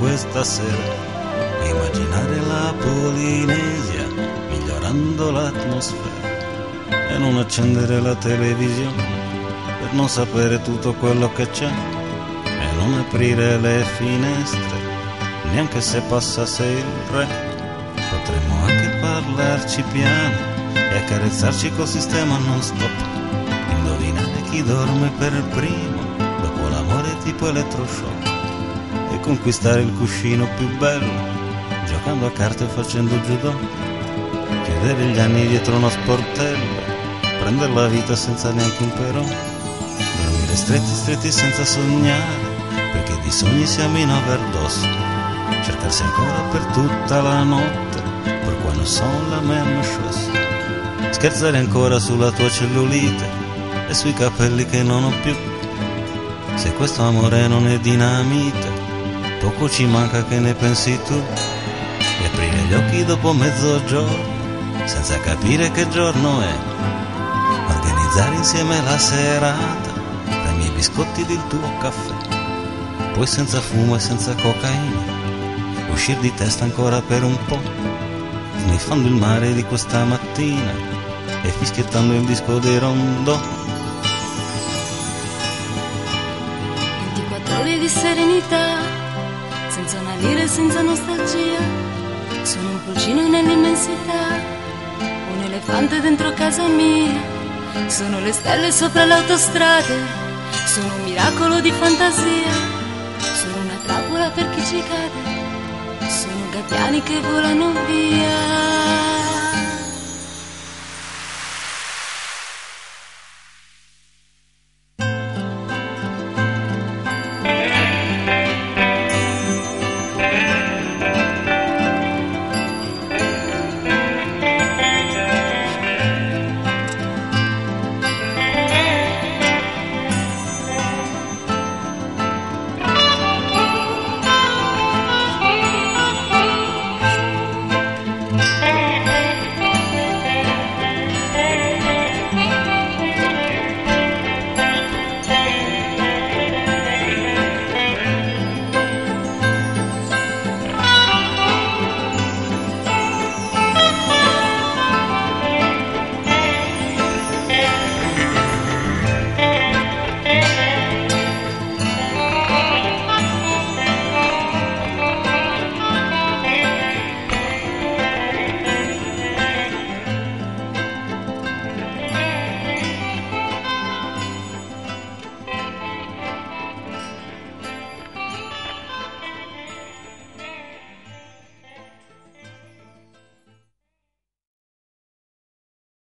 questa sera, immaginare la Polinesia migliorando l'atmosfera e non accendere la televisione per non sapere tutto quello che c'è e non aprire le finestre neanche se passasse il re. Potremmo anche parlarci piano e accarezzarci col sistema non stop, indovinare chi dorme per primo dopo l'amore tipo elettroshock e conquistare il cuscino più bello giocando a carte e facendo judo, chiudere gli anni dietro uno sportello, prendere la vita senza neanche un però, dormire stretti stretti senza sognare perché di sogni siamo in overdose, cercarsi ancora per tutta la notte per quando sono la même chose, scherzare ancora sulla tua cellulite e sui capelli che non ho più. Se questo amore non è dinamite, poco ci manca che ne pensi tu, e aprire gli occhi dopo mezzogiorno senza capire che giorno è, organizzare insieme la serata tra i miei biscotti ed il tuo caffè, poi senza fumo e senza cocaina uscire di testa ancora per un po', sniffando il mare di questa mattina e fischiettando il disco dei Rondò. 24 ore di serenità, senza una lira e senza nostalgia, sono un pulcino nell'immensità, un elefante dentro casa mia, sono le stelle sopra le autostrade, sono un miracolo di fantasia, sono una trappola per chi ci cade, sono gabbiani che volano via.